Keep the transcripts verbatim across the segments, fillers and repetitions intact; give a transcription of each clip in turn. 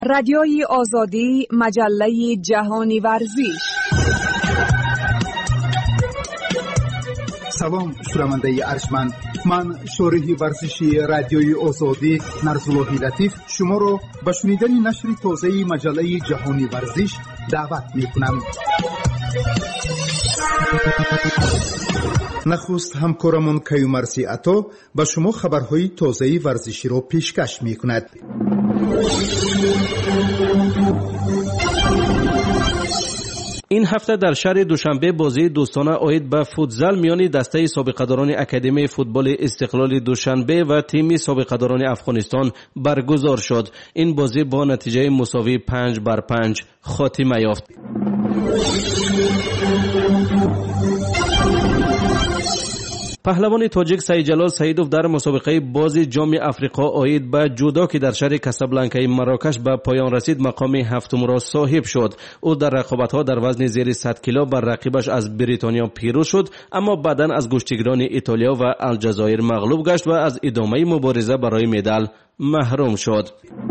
رادیوی آزادی، مجله جهانی ورزش. سلام شنونده ارجمند، من شارح ورزشی رادیوی آزادی نرزاللهی لطیف شما را به شنیدن نشر تازه مجله جهانی ورزش دعوت می‌کنم. نخست همکارمون کیومرسی عطا به شما خبرهای تازه ورزشی را پیشکش می‌کند. این هفته در شهر دوشنبه بازی دوستانه عاید به فوتزال میان دسته سابقه‌داران اکادمی فوتبال استقلال دوشنبه و تیم سابقه‌داران افغانستان برگزار شد. این بازی با نتیجه مساوی پنج بر پنج خاتمه یافت. پهلوان تاجیک سعید جلال سعیدوف در مسابقه بازی جام افریقا عاید به جودو که در شهر کاسابلانکای مراکش به پایان رسید مقام هفتم را صاحب شد. او در رقابت‌ها در وزن زیر صد کیلو بر رقیبش از بریتانیا پیروز شد، اما بعداً از گشتیگران ایتالیا و الجزایر مغلوب گشت و از ادامه مبارزه برای مدال محروم شد.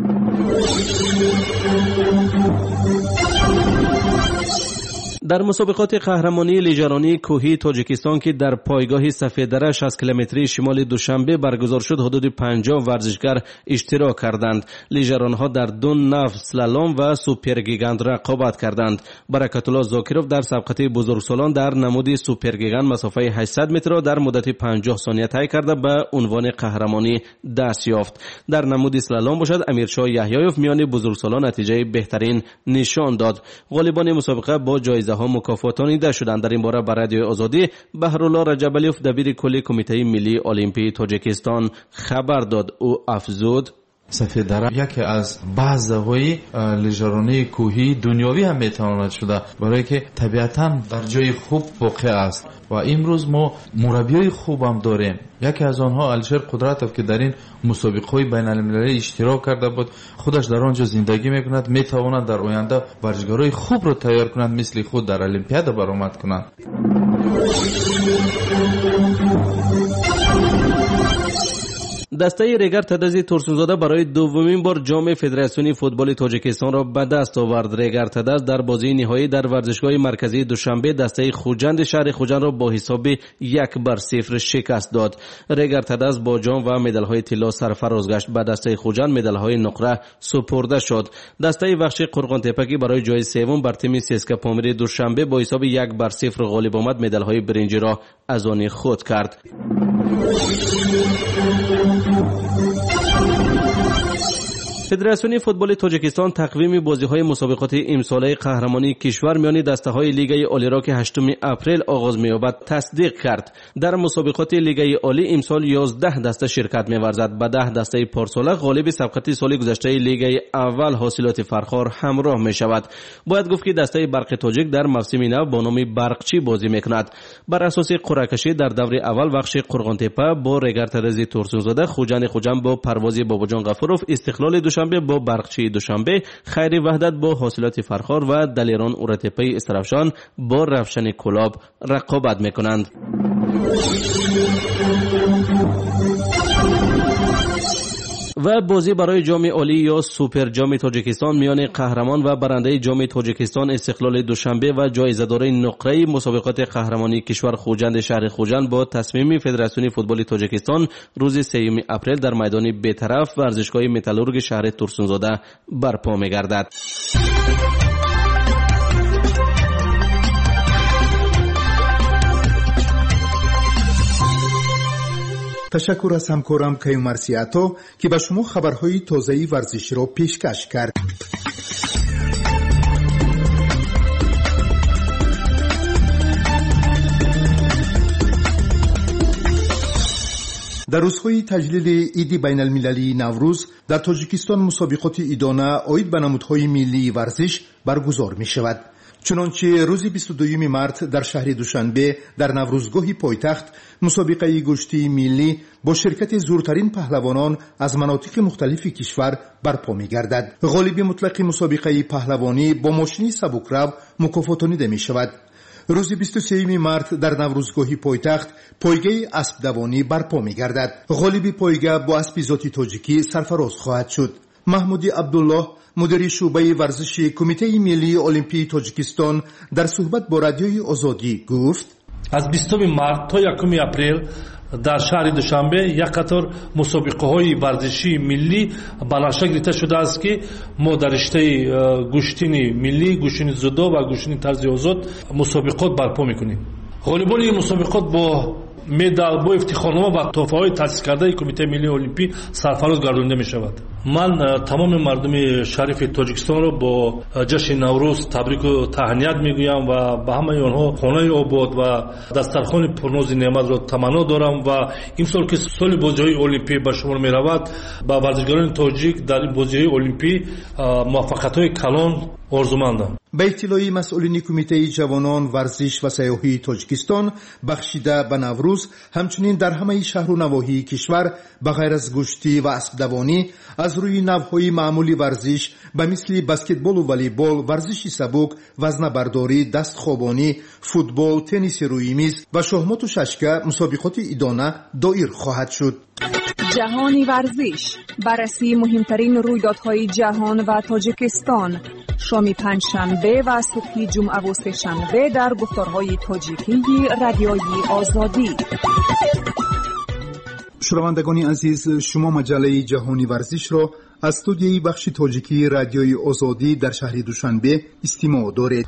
در مسابقات قهرمانی لیژرانی کوهی تاجیکستان که در پایگاه سفیددره شصت کیلومتری شمال دوشنبه برگزار شد، حدود پنجاه ورزشگر اشتراک کردند. لیژرانها در دو نو سلالوم و سوپرگیگاند رقابت کردند. برکت الله زاکروف در سبقت بزرگسالان در نمود سوپرگیگاند مسافه هشتصد متر را در مدت پنجاه ثانیه طی کرده به عنوان قهرمانی دست یافت. در نمود سلالوم باشد امیرشاه یحیایوف میان بزرگسالان نتیجه بهترین نشان داد. غالبان مسابقه با جایزه ها مکافاتانیده شدند. در این باره بر رادیو آزادی بهرالله رجبالیوف دبیر کل کمیته ملی المپی تاجیکستان خبر داد. او افزود: سفیددره یکی از بازهای لیژرانی کوهی دنیوی هم میتواند شده، برای که طبیعتاً در جای خوب واقع است و امروز ما مربیای خوب هم داریم. یکی از آنها الشیر قدرتوف که در این مسابقه‌های بین‌المللی اشتراک کرده بود، خودش در آنجا زندگی میکند، میتواند در آینده ورزشکارای خوب رو تیار کند، مثل خود در المپیاد برآمد کنند. دسته ریگر تدزی ترسونزاده برای دومین بار جام فدراسیون فوتبال تاجیکستان را به دست آورد. ریگر تدز در بازی نهایی در ورزشگاه مرکزی دوشنبه دسته خوجند شهر خوجند را با حساب یک بر صفر شکست داد. ریگر تدز با جام و مدال‌های طلا سرفراز گشت. به دسته خوجند مدال‌های نقره سپرده شد. دسته وحشی قرغان تپکی برای جای سوم بر تیم سیسکا پامیری دوشنبه با حساب یک بر صفر غالب آمد. مدال‌های برنجی را از آن خود کرد. فدراسیون فوتبال تاجیکستان تقویم بازی‌های مسابقات امساله قهرمانی کشور میان دسته‌های لیگ عالی را که هشتم اپریل آغاز می‌یابد تصدیق کرد. در مسابقات لیگ عالی امسال یازده دسته شرکت می‌ورزد. به ده دسته پارسال غالب سبقت سال گذشته لیگ اول حاصلات فرخار همراه می‌شود. باید گفت که دسته برق تاجیک در موسم نو با نام برقچی بازی می‌کند. بر اساس قرعه‌کشی در دور اول بخش قرغان تپه با ریگر ترزی ترسونزاده، خوجند خوجند با پروازی باباجان غفوروف، استقلال دوشنبه با برقچی دوشنبه، خیر وحدت با حاصلات فرخار و دلیران اورتپی استرافشان با رفشن کلاب رقابت میکنند. و بازی برای جام عالی یا سوپر جام تاجیکستان میان قهرمان و برنده جام تاجیکستان استقلال دوشنبه و جایزه‌دار نقره مسابقات قهرمانی کشور خوجند شهر خوجند با تصمیم فدراسیون فوتبال تاجیکستان روز سوم اپریل در میدان بی‌طرف ورزشگاه متالورگ شهر ترسونزاده برپا می‌گردد. تشکر از همکارم کیومرسی عطا که به شما خبرهای تازه ورزشی را پیشکش کرد. در روزهای تجلیل عید بین المللی نوروز در تاجیکستان مسابقات عیدانه عاید به نمودهای ملی ورزش برگزار می شود. چنانچه روز بیست و دوم مارس در شهر دوشنبه در نوروزگاه پایتخت مسابقه گشتی ملی با شرکت زورترین پهلوانان از مناطق مختلف کشور برپا می‌گردد. غالب مطلق مسابقه پهلوانی با ماشین سبکرو مکافاتانیده می‌شود. روز بیست و سوم مارس در نوروزگاه پایتخت پایگاه اسب دوانی برپا می‌گردد. غالب پایگاه با اسب ذاتی تاجیکی سرفراز خواهد شد. محمودی عبدالله مدیر شعبه ورزشی کمیته ملی المپی تاجیکستان در صحبت با رادیوی آزادی گفت از بیستم مارت تا یکم اپریل در شهر دوشنبه یک قطار مسابقه های ورزشی ملی بنفشه گرفته شده است که ما در رشته گوشتین ملی، گوشتین زودو و گوشتین طرز آزاد مسابقات برپا میکنیم. غالبان این مسابقات با مدال با افتخارنامه و تحفه‌های تأسیس کرده کمیته ملی المپی سرفراز گردانده می شود. من تمام مردم شریف تاجیکستان را با جشن نوروز تبریک و تهنیت میگویم و به همه آنها خانه آباد و دسترخوان پرناز نعمت را تمنا دارم و امسال که سال بازی‌های المپی به شمار می رود به ورزشکاران تاجیک در بازی‌های المپی موفقیت‌های کلان آرزومندم. به اطلاع مسئولین کمیته جوانان ورزش و سیاحی تاجیکستان بخشیده به نوروز همچنین در همه شهر و نواحی کشور به غیر از گشتی و اسب دوانی از روی نوهای معمولی ورزش به مثل بسکتبال و والیبال، ورزش سبک، وزنه برداری، دست خوابانی، فوتبال، تنیس روی میز و شахمات و ششکه مسابقات ایدانه دایر خواهد شد. جهانی ورزش، بررسی مهمترین رویدادهای جهان و تاجیکستان، شام پنجشنبه و صبح جمعه و سه‌شنبه در گفتارهای تاجیکی رادیوی آزادی. شنوندگان عزیز، شما مجله جهانی ورزش را از استودیوی بخش تاجیکی رادیوی آزادی در شهر دوشنبه استماع دارید.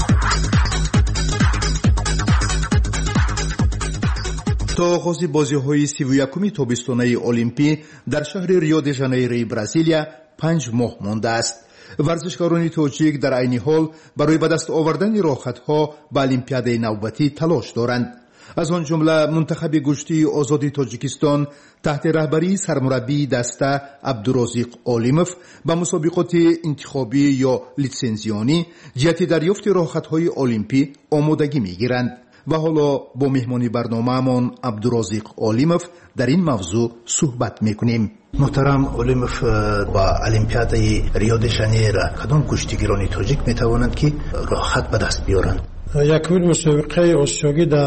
تا آغاز بازی‌های سی و یکم تابستانه المپی در شهر ریو د ژانیرو برزیلیا پنج ماه مانده است. ورزشکاران تاجیک در عین حال برای به دست آوردن راحت‌ها به المپیاد نوبتی تلاش دارند. از آن جمله منتخب گشتی آزادی تاجیکستان تحت رهبری سرمربی دسته عبدالرزاق عالموف به مسابقات انتخابی یا لیسنزیانی جهت دریافت راحت‌های المپی آمادگی می‌گیرند. و حالا با مهمانی برنامه‌مان عبدالرزاق عالموف در این موضوع صحبت می‌کنیم. محترم عالموف، با المپیاد ریو د ژانیرو کدام کشتیگیران تاجیک می‌توانند که راحت به دست بیارند؟ یکمین مسابقه آسیایی در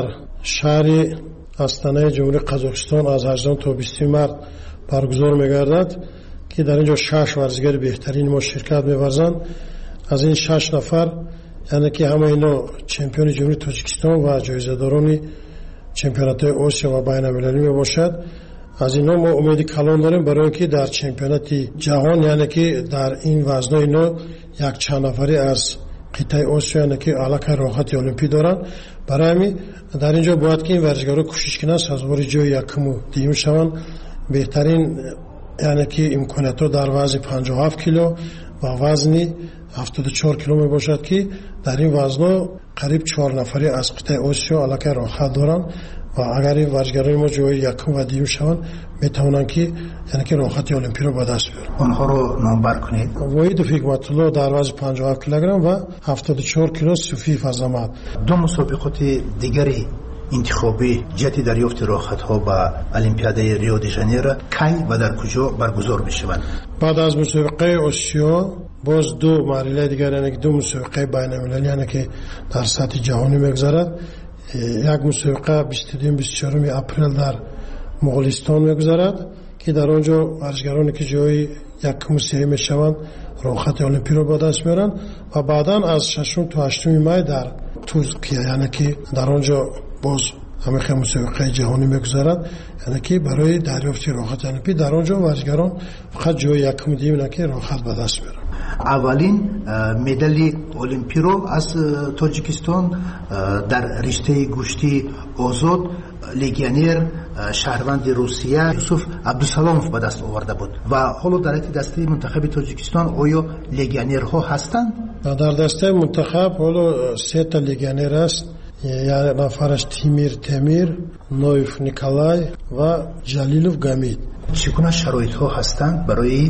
شهر آستانه جمهوری قزاقستان از هجدهم تا بیستم مارت برگزار می‌گردد که در اینجا شش ورزشگر بهترین ما شرکت می‌ورزند. از این شش نفر یعنی که همه اینا چمپیون جمهوری تاجیکستان و جایزه‌داران چمپیونات آسیا و بین‌المللی میباشد. از اینا ما امید کلان داریم برای اینکه در چمپیونات جهان یعنی که در این وزن‌ها اینا یک چند نفری از قطعه آسیا یعنی که علاقه راحت المپی دارن. برای همین در اینجا باید که این ورزشکارا کوشش کنند سازوار جای یکم و دیگه شوند. بهترین یعنی که امکانات‌ها در وزن پنجاه و هفت کیلو و وزن هفتاد و چهار کیلو می باشد که در این وزن قریب چهار نفری از قطعه آسیا علاقه راحت دارند و اگر این ورزشکاران ما جای یکم و دیگه شوند می توانند که یعنی که راحت المپی را به دست بیارند. آنها رو نامبر کنید. وحید فیکمت الله در وزن پنجاه و هفت کیلوگرم و هفتاد و چهار کیلو صوفی فضامت. دو مسابقات دیگری انتخابی جهت دریافت راحت‌ها به المپیاد ریو د ژانیرو کی و در کجا برگزار می‌شوند؟ بعد از مسابقه آسیا باز دو مرحله دیگر یعنی که دو مسابقه بین‌المللی یعنی که در سطح جهانی می‌گذرد. یک مسابقه بیست و دو بیست و چهار اپریل در مغولستان می‌گذرد که در آنجا ورزشکارانی که جای یکم و سوم میشوند راحت المپی را به دست میارند و بعداً از ششم تا هشتم می در ترکیه یعنی که در آنجا باز همه خیلی مسابقه جهانی میگذارد یعنی که برای دریافت راحت المپی در آنجا ورزشکاران فقط جای یکم دیگه نه که راحت به دست میارن. اولین مدال المپی رو از تاجیکستان در رشته گشتی آزاد لگیونر شهروند روسیه یوسف عبدالسلاموف به دست آورده بود و حالا در دسته منتخب تاجیکستان آیا لگیونرها هستند؟ در دسته منتخب حالا سه تا لگیونر است، یعنی نفرش تیمیر تیمیر، نویف نیکولای و جلیلوف گامید. چگونه شرایط ها هستند برای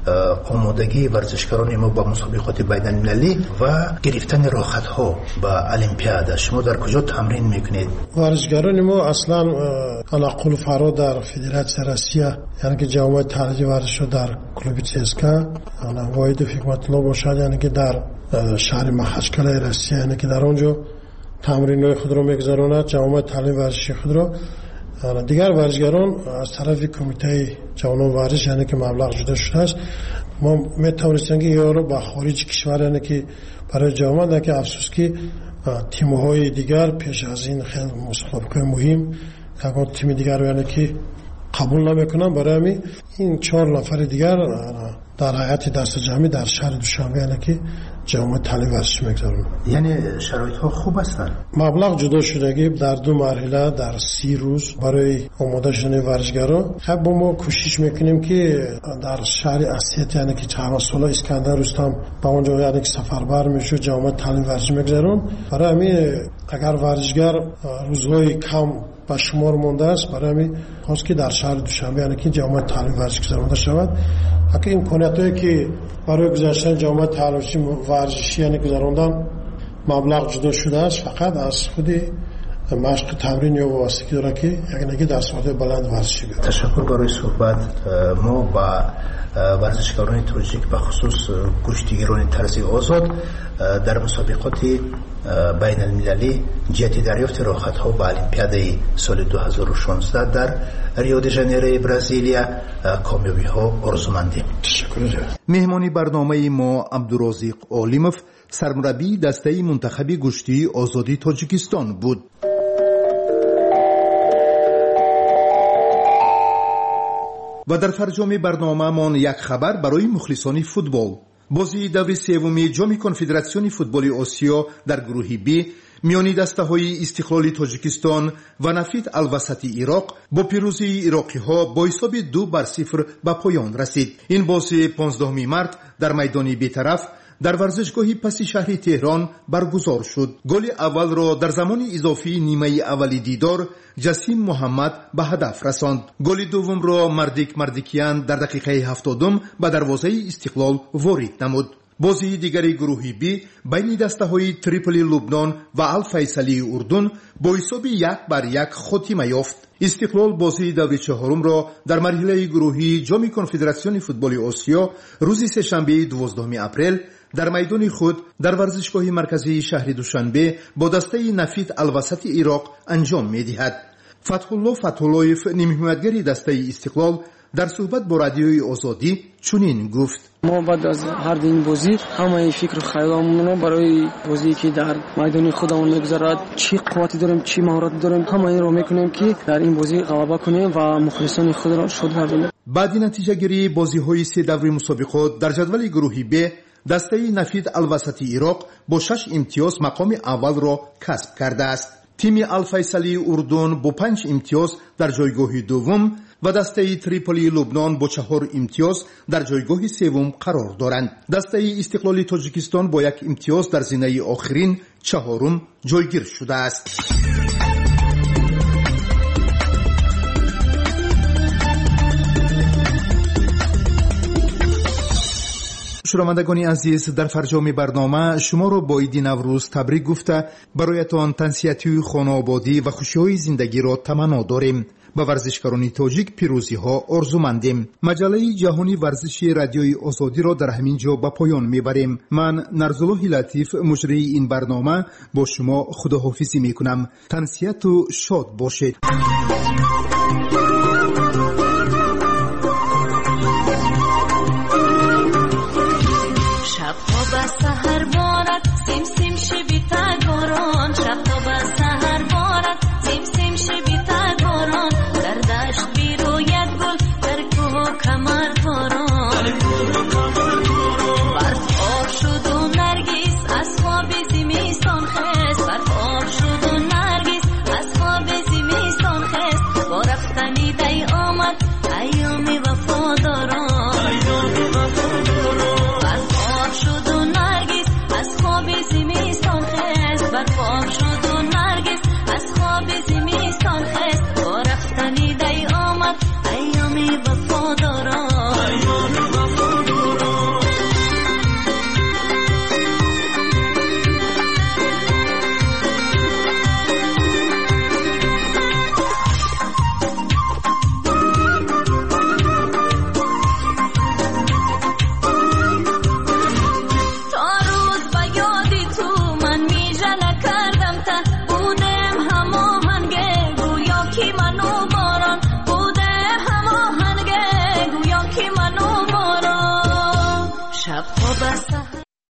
آمادگی ورزشکاران ما با مسابقات بین المللی و گرفتن راحت ها به المپیاد؟ شما در کجا تمرین میکنید؟ ورزشکاران ما اصلا علاقه فرا در فدراسیون روسیه یعنی که جامعه تعلیمی ورزش در کلوب چسکا یعنی واحد فیکمت الله باشد یعنی که در شهر مخچکل روسیه یعنی که در آنجا تمرین خود را میگذراند جامعه تعلیم ورزشی خود را. دیگر ورزشکاران از طرف کمیته جوانان ورزش یعنی که مبلغ جدا شده است ما میتونستیم که یارو با خارج کشور یعنی که برای جامعه که افسوس که تیم‌های دیگر پیش از این خیلی مسابقه مهم که تیم دیگر یعنی که قبول نمیکنن، برای همین این چهار نفر دیگر در هیئت دست جمعی در شهر دوشنبه یعنی که جامعه تعلیم ورزشی میگذارن. یعنی شرایط ها خوب هستن. مبلغ جدا شدگی در دو مرحله در سی روز برای آماده شدن ورزشگرا. خب ما کوشش میکنیم که در شهر اسیت یعنی که توسل اسکندر رستم با اونجا یعنی که سفربر میشه جامعه تعلیم ورزشی میگذارن. برای همین اگر ورزشگر روزهای کم با شمار مونده است، برای همین خواست که در شهر دوشنبه یعنی که جامعه تعلیم ورزشی گذارنده شود. اگه امکاناتی که برای گذاشتن جامعه تعلیم ورزشی یعنی گذراندن مبلغ جدا شده است، فقط از خود مشق تمرین یا واسطه داره که یعنی دستاورد بلند ورزشی بیاد. تشکر برای صحبت. ما با ورزشکاران تاجیک به خصوص کشتیگیران طرز آزاد در مسابقات بین المللی جهت دریافت راحت‌ها به المپیاد سال دو هزار و شانزده در ریو دی ژانیرو برزیلیا کامیابی‌ها آرزومندیم. تشکر. مهمانی برنامه ما عبدالرزاق عالموف سرمربی دسته منتخب کشتی آزادی تاجیکستان بود. و در فرجام برنامه من یک خبر برای مخلصان فوتبال. بازی دور سوم جام کنفدراسیون فوتبال آسیا در گروه بی میانی دسته‌های استقلال تاجیکستان و نفید الوسطی عراق با پیروزی عراقی‌ها با حساب دو بر صفر به پایان رسید. این بازی پانزدهم مارس در میدان بی‌طرف در ورزشگاه پس شهر تهران برگزار شد. گل اول را در زمان اضافی نیمه اولی دیدار جسیم محمد به هدف رساند. گل دوم را مردیک مردیکیان در دقیقه هفتادم به دروازه استقلال وارد نمود. بازی دیگری گروه بی بین دسته‌های تریپولی لبنان و الفیصلی اردن با حساب یک بر یک خاتمه یافت. استقلال بازی دور چهارم را در مرحله گروهی جام کنفدراسیون فوتبال آسیا روز سه‌شنبه دوازدهم اپریل در میدان خود در ورزشگاه مرکزی شهر دوشنبه با دسته نفید الوسط عراق انجام می‌دهد. فتح‌الله فتح‌اللهیف نیمه‌حمایتگر دسته استقلال در صحبت با رادیوی آزادی چنین گفت: ما بعد از هر این بازی همه فکر و خیالمون برای بازی که در میدان خودمون میگذرد چی قوتی داریم چی مهارت داریم همه این رو میکنیم که در این بازی غلبه کنیم و مخلصان خود را شاد کنیم. بعد نتیجه گیری بازی‌های سه دوره مسابقات در جدول گروهی ب دسته نفید الوسطی عراق با شش امتیاز مقام اول را کسب کرده است. تیم الفیصلی اردن با پنج امتیاز در جایگاه دوم و دسته تریپولی لبنان با چهار امتیاز در جایگاه سوم قرار دارند. دسته استقلال تاجیکستان با یک امتیاز در زینه آخرین چهارم جایگیر شده است. شنوندگان عزیز، در فرجام برنامه شما را با عید نوروز تبریک گفته برایتان تنسیتی خانوادگی و خوشی‌های زندگی را تمنا داریم. به ورزشکاران تاجیک پیروزی ها آرزومندیم. مجله جهانی ورزشی رادیوی آزادی را در همین جا به پایان میبریم. من نرزالله لطیف مجری این برنامه با شما خداحافظی میکنم. تنسیت و شاد باشید. شب تا به سحر بارد سیم سیم شبی تگاران شب تا به